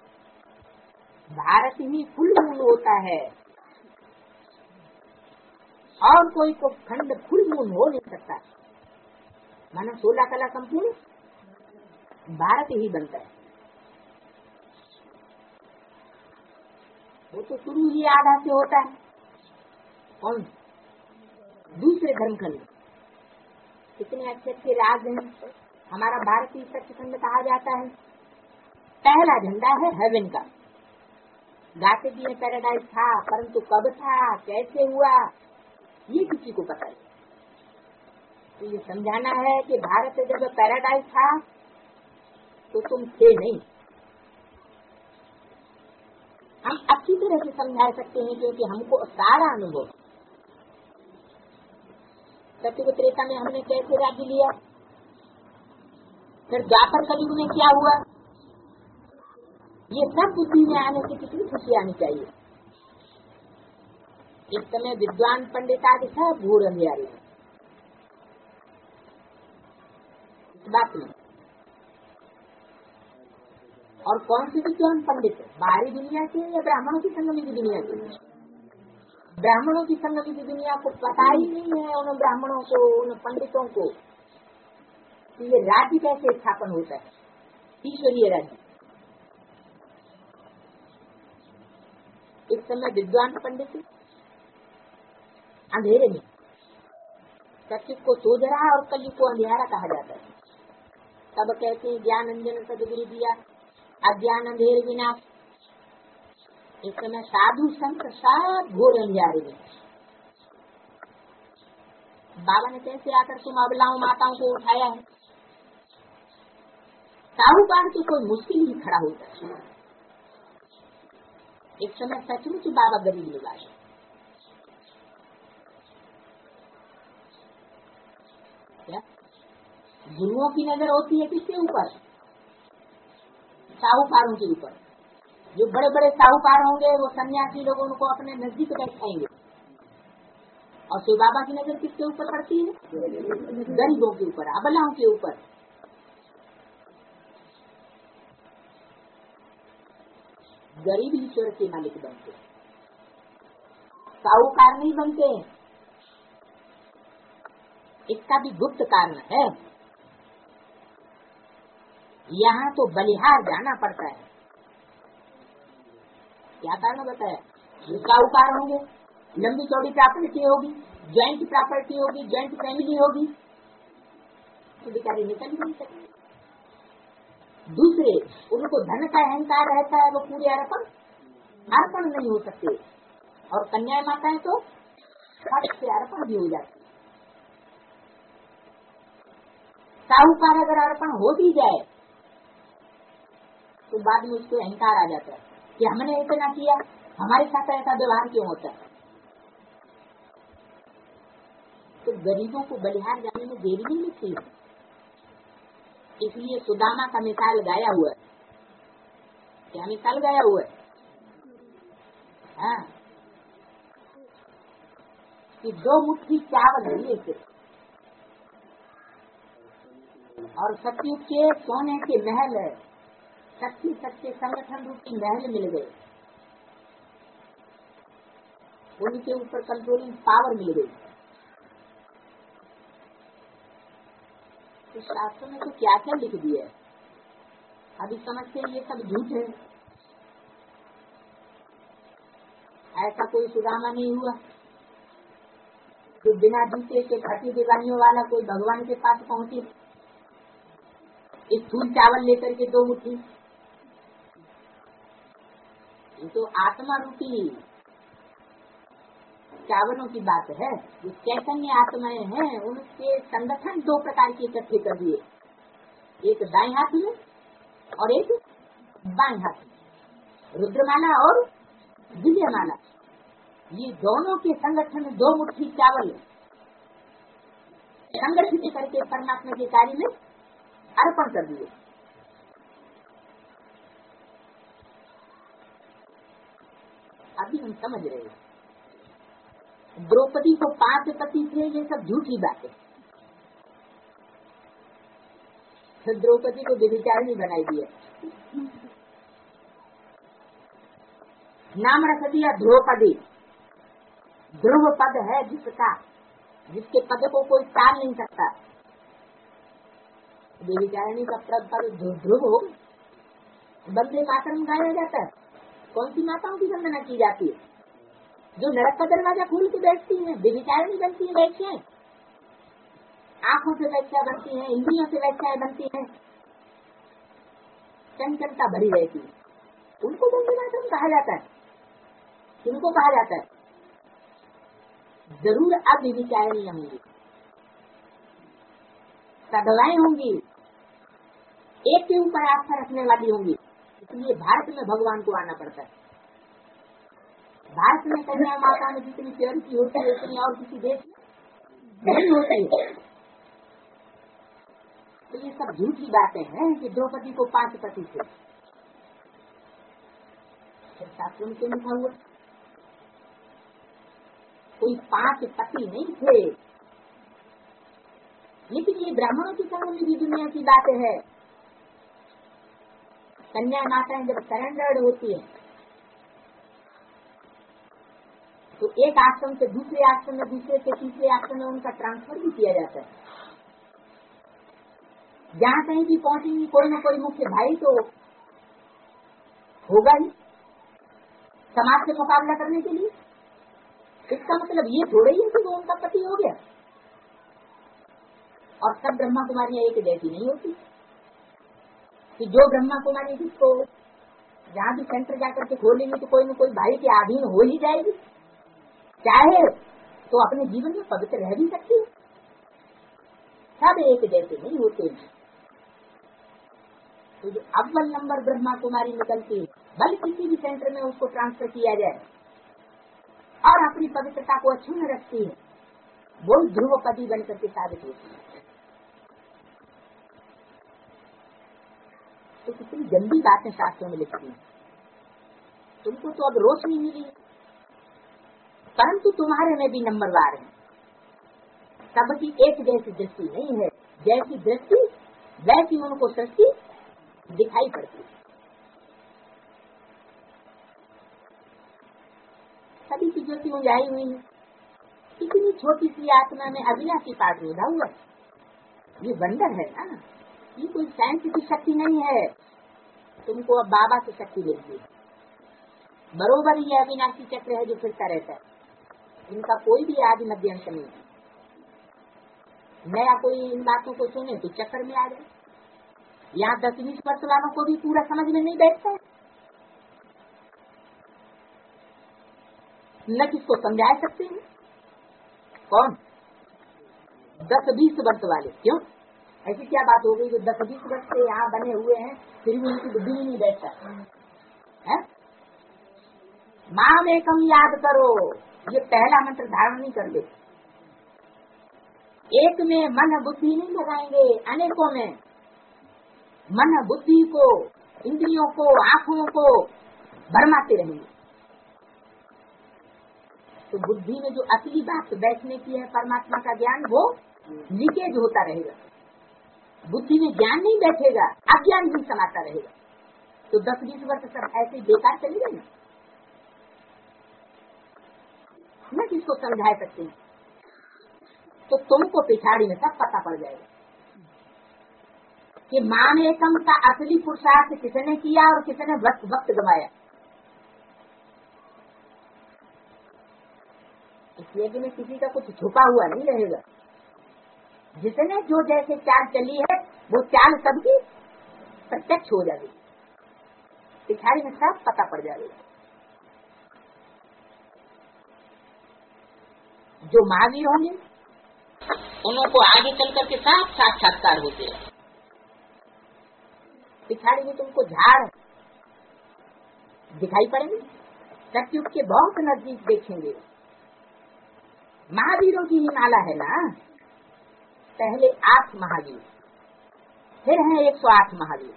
भारत ही फुल मूल होता है और कोई को खंड फुल मूल हो नहीं सकता। मानो सोलह कला संपूर्ण भारत ही बनता है। वो तो शुरू ही आधा से होता है। कौन? दूसरे धर्मखंड कितने अच्छे अच्छे राज हैं। हमारा भारतीय सचखंड कहा जाता है। पहला झंडा है हेवन का। गाते भी पैराडाइज था, परंतु कब था, कैसे हुआ, ये किसी को पता नहीं। तो ये समझाना है कि भारत जब पैराडाइज था तो तुम थे नहीं। हम अच्छी तरह से समझा सकते हैं क्योंकि हमको सारा अनुभव। सत्युग त्रेता में हमने कैसे राज्य लिया, फिर द्वापर कलयुग में क्या हुआ, ये सब बुद्धि में आने से कितनी खुशी आनी चाहिए। इस समय विद्वान पंडित आदि सब घूर अंधियारे इस बात में। और कौन से विद्वान पंडित, बाहरी दुनिया के या ब्राह्मणों की संगमी की दुनिया के? ब्राह्मणों की संगमी की दुनिया को पता ही नहीं है उन ब्राह्मणों को, उन पंडितों को कि ये राज्य कैसे स्थापन होता है, ईश्वरीय राज्य। इस समय विद्वान पंडित अंधेरे में, सत्य को सोच रहा और कलयुग को अंधेरा कहा जाता है। तब कहते हैं ज्ञान अंजन सदगुरु दिया, अज्ञान अंधेर विनाश। इस समय साधु संत सब घोर अंधियारे में। बाबा ने कैसे आकर तुम अबलाओं माताओं को उठाया है। साहूकार तो कोई मुश्किल ही खड़ा होता है। एक समय सचमुच बाबा गरीब निवास। क्या गुरुओं की नजर होती है किसके ऊपर? साहूकारों के ऊपर। जो बड़े बड़े साहूकार होंगे वो सन्यासी लोग उनको अपने नजदीक बैठाएंगे। और शिव बाबा की नजर किसके ऊपर पड़ती है? गरीबों के ऊपर, अबलाओं के ऊपर। गरीब ईश्वर के मालिक बनते, साहूकार नहीं बनते। इसका भी गुप्त कारण है। यहाँ तो बलिहार जाना पड़ता है। क्या कारण बताया? साहूकार होंगे, लंबी चौड़ी प्रॉपर्टी होगी, ज्वाइंट प्रॉपर्टी होगी, ज्वाइंट फैमिली होगी, तो बेचारे निकल नहीं सकते। दूसरे उनको धन का अहंकार रहता है, वो पूरे अर्पण अर्पण नहीं हो सकते। और कन्या माताएं तो हट से अर्पण भी हो जाती। साहूकार अगर अर्पण हो भी जाए तो बाद में उसको अहंकार आ जाता है कि हमने इतना किया, हमारे साथ ऐसा व्यवहार क्यों होता है। तो गरीबों को बलिहार जाने में देरी नहीं लगती। इसलिए सुदामा का मिसाल गाया हुआ है। क्या मिसाल गाया हुआ है? हाँ, कि दो मुट्ठी चावल लिए थे और सतयुग के सोने के महल है, सच्ची सच्चे संगठन रूपी महल मिल गए, उनके ऊपर कंट्रोलिंग पावर मिल गई। इस शास्त्र में तो क्या क्या लिख दिया है, अभी समझते हैं ये सब झूठ है। ऐसा कोई सुदामा नहीं हुआ तो बिना जूते के खटी दीवानियों वाला कोई भगवान के पास पहुंचे इस फूल चावल लेकर के दो मुट्ठी। ये तो आत्मा रूपी चावलों की बात है। जो चैतन्य आत्माएं हैं उनके संगठन दो प्रकार के इकट्ठे कर दिए, एक दाएं हाथ में और एक बाएं हाथ में, रुद्रमाला और विजयमाला। ये दोनों के संगठन में दो मुट्ठी चावल संगठित करके परमात्मा के कार्य में अर्पण कर दिए। अभी हम समझ रहे हैं। द्रौपदी को पांच पति थे, ये सब झूठी बातें। फिर द्रौपदी को व्यभिचारिणी बनाई दिया, नाम रख दिया ध्रुवपदी। ध्रुव पद है जिसका, जिसके पद को कोई टाल नहीं सकता। व्यभिचारिणी का पद ध्रुव हो। वंदे मातरम गाया जाता है, कौन सी माताओं की वंदना की जाती है? जो नरक का दरवाजा खोल के बैठती है, व्यभिचारिणी बनती है, बैठे आंखों से व्याख्या बनती है, इंद्रियों से व्याख्याएं बनती है, चंचलता भरी रहती है, उनको वंदे मातरम कहा जाता है। किनको कहा जाता है? जरूर अब व्यभिचारिणी होंगी, सदवाएं होंगी, एक के ऊपर आस्था रखने वाली होंगी। इसलिए भारत में भगवान को आना पड़ता है। भारत में कन्या माता में जितनी प्योरिटी होती है उतनी और किसी देश में नहीं होती है। तो ये सब झूठी बातें हैं कि द्रौपदी को पांच पति थे। शास्त्रों में क्यों लिखा हुआ? कोई पांच पति नहीं थे। लेकिन ये ब्राह्मणों की संग में भी दुनिया की बातें है। कन्या माताएं जब सरेंडर्ड होती है तो एक आश्रम से दूसरे आश्रम में, दूसरे से तीसरे आश्रम में उनका ट्रांसफर भी किया जाता है। जहाँ कहीं भी पहुंचेंगी कोई न कोई मुख्य भाई तो होगा ही समाज से मुकाबला करने के लिए। इसका मतलब ये थोड़ा ही है कि वो उनका पति हो गया। और सब ब्रह्मा कुमारियां एक जैसी नहीं होती कि जो ब्रह्मा कुमारी जिसको जहाँ भी सेंटर जाकर के खोलेंगे तो कोई न कोई भाई के अधीन हो ही जाएगी, चाहे तो अपने जीवन में पवित्र रह भी सकती है। सब एक जैसे नहीं होते। तो जो अव्वल नंबर ब्रह्मा कुमारी निकलती है, भले किसी भी सेंटर में उसको ट्रांसफर किया जाए और अपनी पवित्रता को अक्षुण्ण रखती है, वो ध्रुवपदी बनकर के साबित होती है। तो कितनी गंदी बातें शास्त्रों में लिखती हैं। तुमको तो अब रोशनी मिली, परंतु तुम्हारे में भी नंबरवार है। सबकी एक जैसी दृष्टि नहीं है। जैसी दृष्टि वैसी उनको सृष्टि दिखाई पड़ती। सभी की ज्योति उजाई हुई है। इतनी छोटी सी आत्मा में अविनाशी पाठ रोधा हुआ। ये वंडर है ना, ये कोई साइंस की शक्ति नहीं है। तुमको अब बाबा की शक्ति मिलती है। बरोबर ये अविनाशी चक्र है जो फिरता रहता है। इनका कोई भी आदि मध्य अंत नहीं। नया कोई इन बातों को सुने तो चक्कर में आ जाए। यहाँ दस बीस वर्ष वालों को भी पूरा समझ में नहीं बैठता है। न किसको समझा सकते हैं। कौन? दस बीस वर्ष वाले। क्यों? ऐसी क्या बात हो गई जो दस बीस वर्ष से यहाँ बने हुए हैं फिर भी उनकी बुद्धि ही नहीं बैठता है? माँ में कम याद करो, ये पहला मंत्र धारण नहीं कर ले। एक में मन बुद्धि नहीं लगाएंगे, अनेकों में मन बुद्धि को, इंद्रियों को, आँखों को भरमाते रहेंगे। तो बुद्धि में जो असली बात बैठने की है परमात्मा का ज्ञान, वो लीकेज होता रहेगा। बुद्धि में ज्ञान नहीं बैठेगा, अज्ञान भी समाता रहेगा। तो दस बीस वर्ष सब ऐसे बेकार चले गए ना, न किसको समझा सकते हैं। तो तुमको पिछाड़ी में सब पता पड़ जाएगा कि मान एकम का असली पुरुषार्थ किसने किया और किसने वक्त वक्त गवाया। इसलिए कि में किसी का कुछ छुपा हुआ नहीं रहेगा। जिसने जो जैसे चाल चली है वो चाल सबकी प्रत्यक्ष हो जाएगी। पिछाड़ी में सब पता पड़ जाएगा। जो महावीर होंगे उनको आगे चल करके साफ साक्षात्कार होते हैं। पिछाड़ी में तुमको झाड़ दिखाई पड़ेंगे, सत्युग के बहुत नजदीक देखेंगे। महावीरों की ही माला है ना। पहले आठ महावीर, फिर हैं एक सौ आठ महावीर।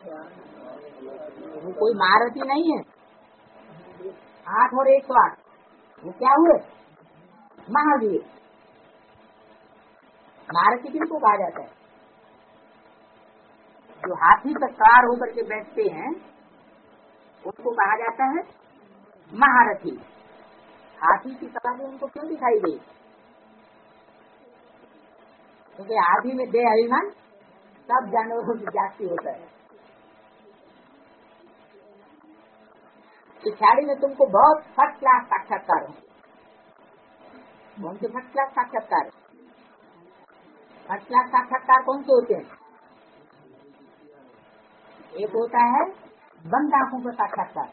वो कोई महारथी नहीं है। आठ और एक सौ आठ वो क्या हुए? महावीर। महारथी किनको कहा जाता है? जो हाथी पर सवार होकर के बैठते हैं उसको कहा जाता है महारथी। हाथी की सवारी उनको क्यों दिखाई गई? क्योंकि हाथी में देह अभिमान सब जानवरों की जाति होता है। इस साड़ी में तुमको बहुत फर्स्ट क्लास साक्षात्कार हो। कौन से फर्स्ट क्लास साक्षात्कार? फर्स्ट क्लास साक्षात्कार कौन से होते हैं? एक होता है बंद आंखों का साक्षात्कार,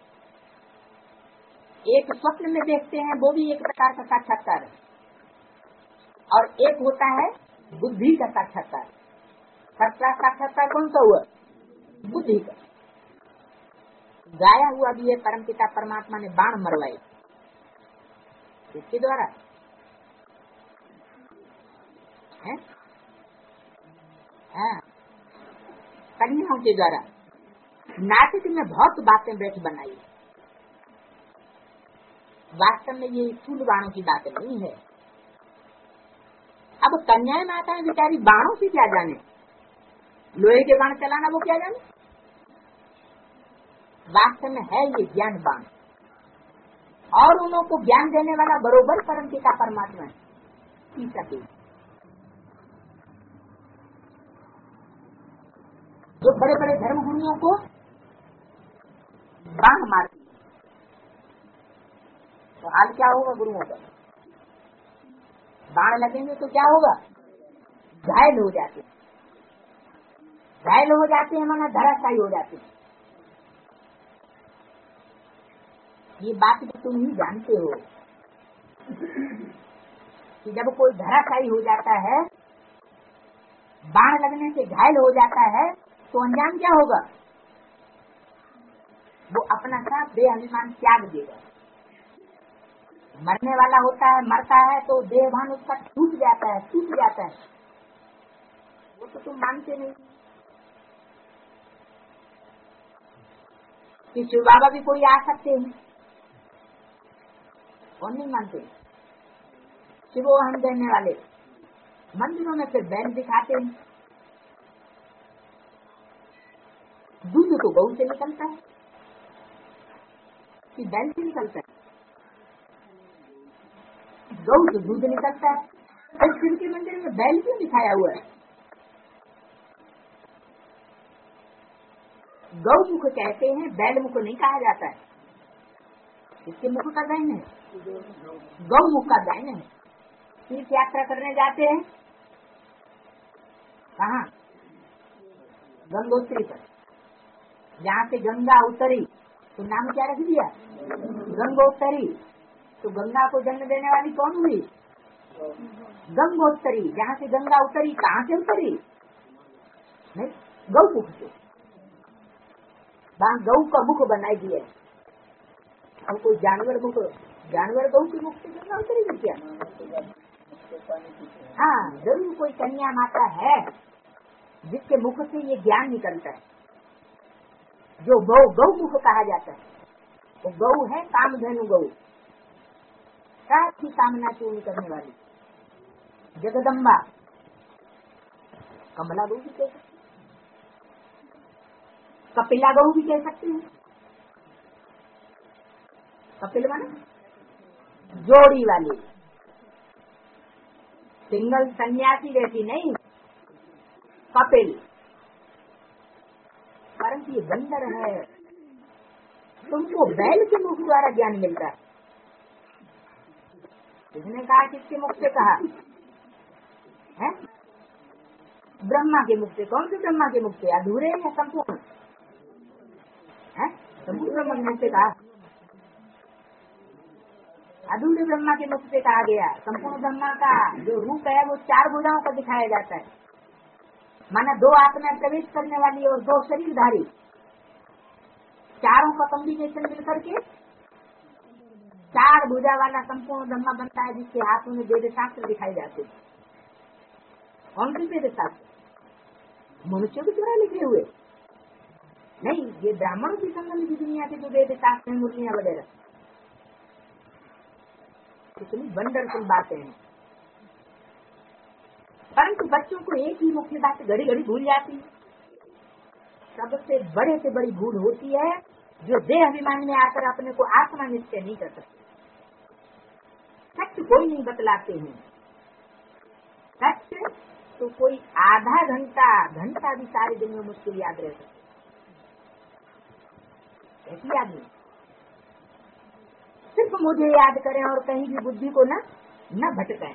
एक स्वप्न में देखते हैं वो भी एक प्रकार का साक्षात्कार है, और एक होता है बुद्धि का साक्षात्कार। फर्स्ट क्लास साक्षात्कार कौन सा हुआ? बुद्धि का। गाया हुआ भी है परमपिता परमात्मा ने बाण मरवाए इसके द्वारा है, हाँ, कन्याओं के द्वारा। नाटक में बहुत बातें बैठ बनाई, वास्तव में ये स्थूल बाणों की बात नहीं है। अब कन्याएं माताएं बेचारी बाणों से क्या जाने, लोहे के बाण चलाना वो क्या जाने। वास्तव में है ये ज्ञान बाण, और उन लोगों को ज्ञान देने वाला बरोबर परमपिता परमात्मा है। सीता के जो बड़े बड़े धर्म गुरुओं को बाण मारती तो हाल क्या होगा गुरुओं का? बाण लगेंगे तो क्या होगा? घायल हो जाते, घायल हो जाते हैं माना धराशायी हो जाते हैं। ये बात भी तुम ही जानते हो कि जब कोई धराशायी हो जाता है, बाण लगने से घायल हो जाता है, तो अंजाम क्या होगा? वो अपना साथ देहाभिमान त्याग देगा। मरने वाला होता है, मरता है तो देहभान उसका टूट जाता है, टूट जाता है। वो तो तुम मानते नहीं कि शिव बाबा भी कोई आ सकते हैं, और नहीं मानते। शिवो हम देने वाले मंदिरों में फिर बैल दिखाते हैं। दूध तो गऊ से निकलता है कि बैल से निकलता है? गऊ से दूध निकलता है, और शिव के मंदिर में बैल क्यों दिखाया हुआ है? गौ मुख कहते हैं, बैल मुख नहीं कहा जाता है। इसके मुख का दायन है, गौ मुख का दायन है। तीर्थ यात्रा करने जाते हैं कहाँ? गंगोत्री पर। जहाँ से गंगा उतरी तो नाम क्या रख दिया? गंगोत्तरी। तो गंगा को जन्म देने वाली कौन हुई? गंगोत्तरी। जहाँ से गंगा उतरी, कहाँ से उतरी? नहीं, गौ मुख से। वहाँ गौ का मुख बनाई दिया। अब कोई जानवर मुख, जानवर गौ के मुख से गंगा उतरेगी क्या? हाँ, जरूर कोई कन्या माता है जिसके मुख से ये ज्ञान निकलता है, जो गौ गौ मुख कहा जाता है। वो गौ है कामधेनु गौ, साथ ही कामना पूर्ण करने वाली जगदम्बा। कमला गौ भी कह सकते, कपिला गौ भी कह सकते हैं। कपिल माने जोड़ी वाली, सिंगल सन्यासी जैसी नहीं, कपिल। परंतु ये बंदर है, तुमको बैल के मुख द्वारा ज्ञान मिलता है। किसने कहा? किसके मुख से कहा है? ब्रह्मा के मुख से। कौन से ब्रह्मा के मुख से? अधूरे या संपूर्ण है? संपूर्ण ब्रह्मा के मुख से कहा, अधूरे ब्रह्मा के मुख से कहा गया। संपूर्ण ब्रह्मा का जो रूप है वो चार भुजाओं का दिखाया जाता है, माना दो आत्मा प्रवेश करने वाली और दो शरीरधारी, चारों का कॉम्बिनेशन मिलकर के चार भुजा वाला संपूर्ण ब्रह्मा बनता है, जिसके हाथों में वेद शास्त्र दिखाई जाते हैं। कौन से वेद शास्त्र? मनुष्यों के द्वारा लिखे हुए। नहीं, ये ब्राह्मणों की संबंध की दुनिया के जो वेद शास्त्र में मुरलियां वगैरह, कितनी वंडरफुल बातें हैं। परंतु बच्चों को एक ही मुख्य बात घड़ी घड़ी भूल जाती है। सबसे बड़े से बड़ी भूल होती है जो देह अभिमान में आकर अपने को आत्मा निश्चय नहीं कर सकते। सत्य कोई नहीं बतलाते हैं। सत्य तो कोई आधा घंटा घंटा भी सारे दिन में मुश्किल याद रह सकते। ऐसी याद नहीं, सिर्फ मुझे याद करें और कहीं भी बुद्धि को न न भटकाएं।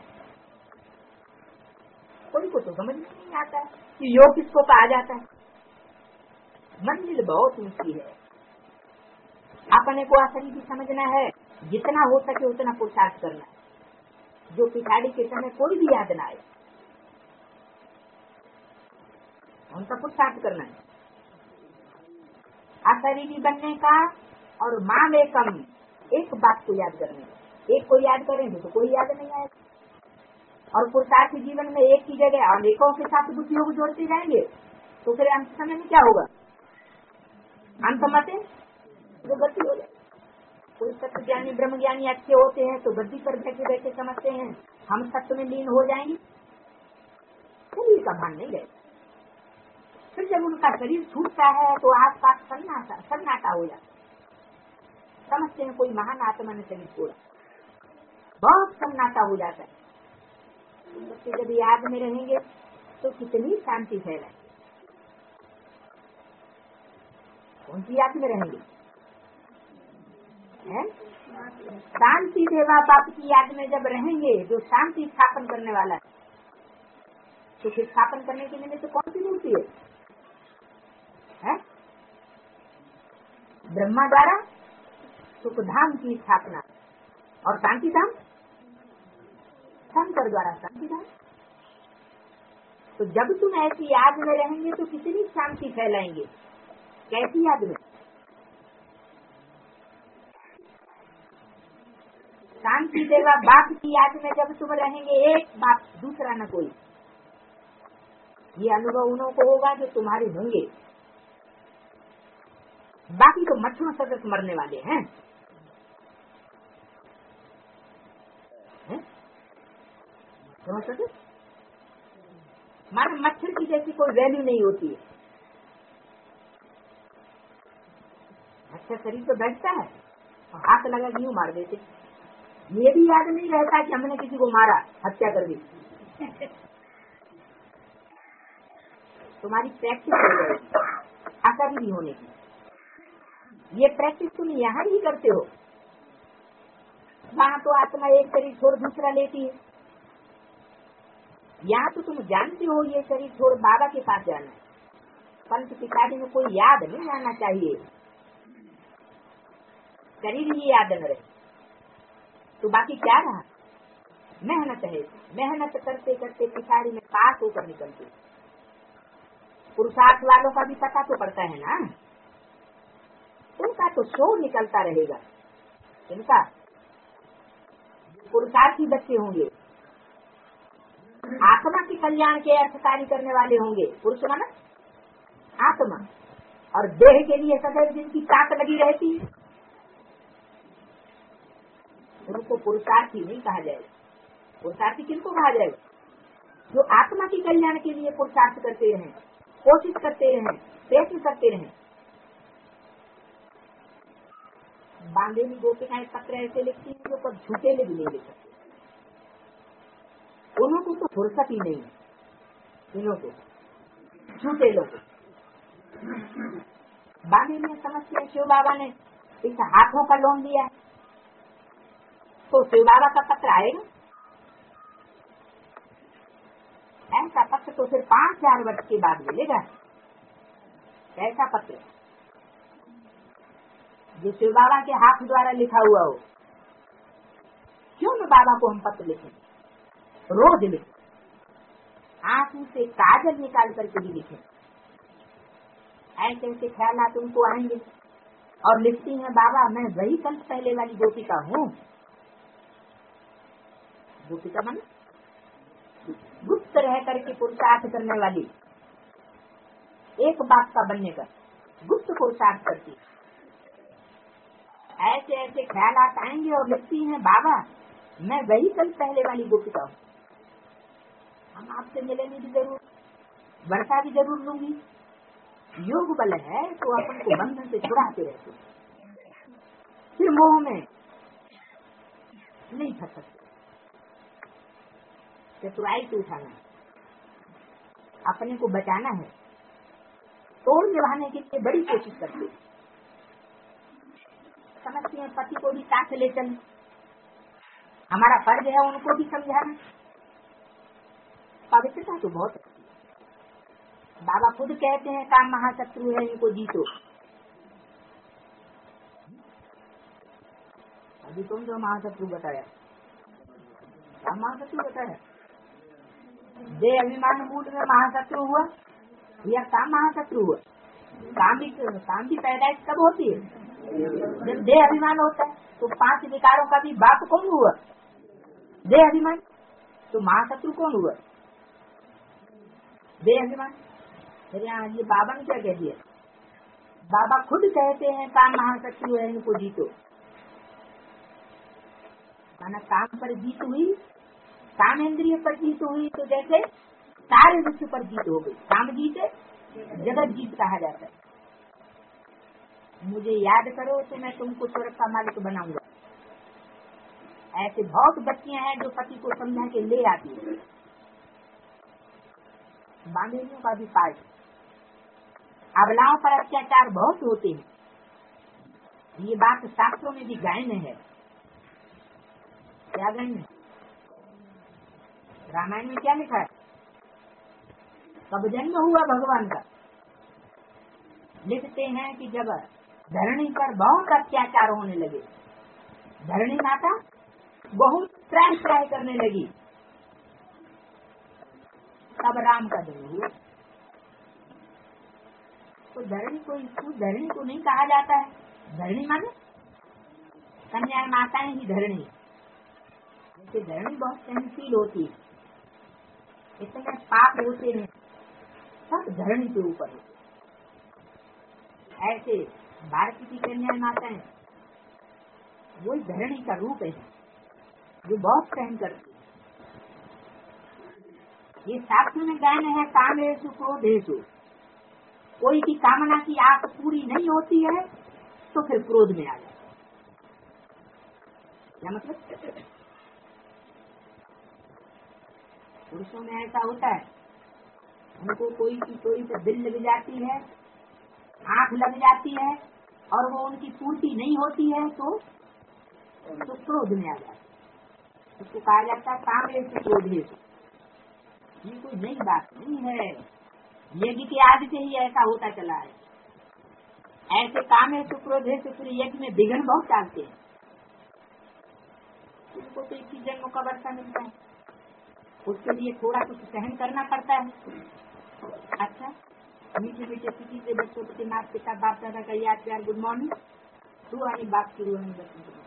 कोई को तो समझ में नहीं आता है कि योग किसको कहा जाता है। मंजिल बहुत ऊंची है, अपने को असली भी समझना है, जितना हो सके उतना पुरुषार्थ करना है। जो पिछाड़ी के समय कोई भी याद ना आए, उनका पुरुषार्थ करना है। अशरीरी बनने का और माँ में कम एक बात को याद करने का। एक को याद करेंगे तो कोई याद नहीं आएगा। और पुरुषार्थी जीवन में एक की जगह अनेकों के साथ बुद्धियों को जोड़ते जाएंगे तो फिर अंत समय में क्या होगा? अंत मते जो गति हो जाए। कोई सत्य ज्ञानी ब्रह्म ज्ञानी अच्छे होते हैं तो गद्दी पर बैठे बैठे समझते हैं हम सत्य में लीन हो जाएंगे, शरीर का भान नहीं गए। फिर जब उनका शरीर छूटता है तो आस पास सन्नाटा सन्नाटा हो जाता, समझते हैं कोई महान आत्मा ने शरीर छोड़ा, बहुत सन्नाटा हो जाता है। बच्चे जब याद में रहेंगे तो कितनी शांति फैलाए। कौन सी याद में रहेंगे? शांति देवा बाप की याद में जब रहेंगे, जो शांति स्थापन करने वाला है, तो फिर स्थापन करने के लिए तो कौन सी मूर्ति है, है? ब्रह्मा द्वारा सुख धाम की स्थापना और शांति धाम शंकर द्वारा शांति धाम। तो जब तुम ऐसी याद में रहेंगे तो कितनी शांति फैलाएंगे। कैसी याद में? शांति देवा बाप की याद में जब तुम रहेंगे, एक बात दूसरा न कोई। ये अनुभव उन्हों को होगा जो तुम्हारे होंगे, बाकी तो मच्छरों सदस्य मरने वाले हैं, हैं? मानो मच्छर की जैसी कोई वैल्यू नहीं होती है। अच्छा शरीर तो बैठता है और हाथ लगा यूं मार देते। ये भी याद नहीं रहता कि हमने किसी को मारा, हत्या कर दी। तुम्हारी प्रैक्टिस हो जाएगी अशरीरी होने की। ये प्रैक्टिस तुम यहाँ ही करते हो, वहाँ तो आत्मा एक शरीर छोड़ दूसरा लेती है। यहाँ तो तुम जानते हो ये शरीर छोड़ बाबा के पास जाना है, परंतु पिछाड़ी में कोई याद नहीं आना चाहिए। शरीर ही याद न रहे तो बाकी क्या रहा? मेहनत है, मेहनत करते करते पिछाड़ी में पास होकर निकलते। पुरुषार्थ वालों का भी पता तो पड़ता है ना, उनका तो शोर निकलता रहेगा। इनका पुरुषार्थी बच्चे होंगे, आत्मा के कल्याण के अर्थ कार्य करने वाले होंगे। पुरुष माना आत्मा, और देह के लिए सदैव जिनकी ताक लगी रहती है उनको पुरुषार्थी नहीं कहा जाएगा। पुरुषार्थी किनको कहा जाएगा? जो आत्मा के कल्याण के लिए पुरुषार्थ करते रहें, कोशिश करते रहें, प्रयत्न करते रहें। बांधेली गोपिकाएं पत्र ऐसे लिखती हैं जो पर झूठे भी नहीं लिख सकते। उन्हों को तो फुर्सत ही नहीं, इन्हों को झूठे लोग। बांधेली में समझते हैं शिव बाबा ने इस हाथों का लोन दिया है तो शिव बाबा का पत्र आएगा। ऐसा पत्र तो फिर पांच हजार वर्ष के बाद मिलेगा। ऐसा पत्र जो शिव बाबा के हाथ द्वारा लिखा हुआ हो। क्यों न बाबा को हम पत्र लिखें, रोज लिखें, आंसू से काजल निकाल करके भी लिखें। ऐसे ऐसे ख्याल उनको आएंगे और लिखती हैं बाबा मैं वही कल पहले वाली गोपिका हूँ। गोपिका मन गुप्त रह करके पुरुषार्थ करने वाली, एक बात का बनने का, गुप्त पुरुषार्थ करती है। ऐसे ऐसे ख्यालात आएंगे और लिखती हैं, बाबा मैं वही कल पहले वाली गोपिका हूँ, हम आपसे मिलेंगे भी जरूर, वर्षा भी जरूर लूंगी। योग बल है तो अपन को बंधन से छुड़ाते रहते, फिर मोह में नहीं फंस सकते। चतुराई से उठाना है, अपने को बचाना है, तोड़ निभाने के लिए बड़ी कोशिश करते। समझती हैं पति को भी साथ ले चल, हमारा फर्ज है उनको भी समझाना। पवित्रता तो बहुत है। बाबा खुद कहते हैं काम महाशत्रु है, इनको जीतो। अभी तुम जो महाशत्रु बताया, काम महाशत्रु बताया, दे अभिमान मूल में महाशत्रु हुआ या काम महाशत्रु हुआ? काम भी काम की पैदाइश कब होती है? जब देह अभिमान होता है। तो पांच विकारों का भी बाप कौन हुआ? देह अभिमान। तो महाशत्रु कौन हुआ? देह अभिमान। फिर यहाँ ये बाबा ने क्या कह दिया? बाबा खुद कहते हैं काम महाशत्रु है, इनको जीतो। माना काम पर जीत हुई, काम इंद्रिय पर जीत हुई तो जैसे सारे विश्व पर जीत हो गई। काम जीते जगत जीत कहा जाता है। मुझे याद करो तो मैं तुमको स्वर्ग का मालिक बनाऊंगा। ऐसे बहुत बच्चियां हैं जो पति को समझा के ले आती है। बांधेरियों का भी पाठ, अबलाओं पर अत्याचार बहुत होते हैं। ये बात शास्त्रों में भी गायन है। क्या गायन है? रामायण में क्या लिखा है? कब जन्म हुआ भगवान का? लिखते हैं कि जब धरणी पर बहुत अत्याचार होने लगे, धरणी माता बहुत त्राही त्राही करने लगी, तब राम का जन्म हुआ। तो धरणी को धरणी को नहीं कहा जाता है। धरणी माने कन्या माताएं ही धरणी। जैसे धरणी बहुत सहनशील होती है, इतने पाप होते हैं सब धरणी के ऊपर होते। ऐसे भारत की कन्या माताएं वो धरणी का रूप है जो बहुत सहन करती है। ये शास्त्र में गायन है, कामेषु क्रोधेषु। कोई की कामना की आस पूरी नहीं होती है तो फिर क्रोध में आ जाता है। क्या मतलब? पुरुषों में ऐसा होता है, उनको कोई की कोई से दिल लग जाती है, आंख लग जाती है और वो उनकी पूर्ति नहीं होती है तो तो क्रोध में आ जाता है। उसको कहा जाता है कामेषु क्रोधेषु। ये कोई नई बात नहीं है, यज्ञ के आदि से ही ऐसा होता चला है। ऐसे कामेषु क्रोधेषु फिर यज्ञ में विघ्न बहुत डालते हैं। उनको तो एक ही जन्म का वर्षा मिलता है, उसके लिए थोड़ा कुछ सहन करना पड़ता है। अच्छा, मीठे मीठे किसी से बच्चों के माता पिता बाप दादा का याद प्यार, गुड मॉर्निंग, रूहानी बात की रूहानी बच्चों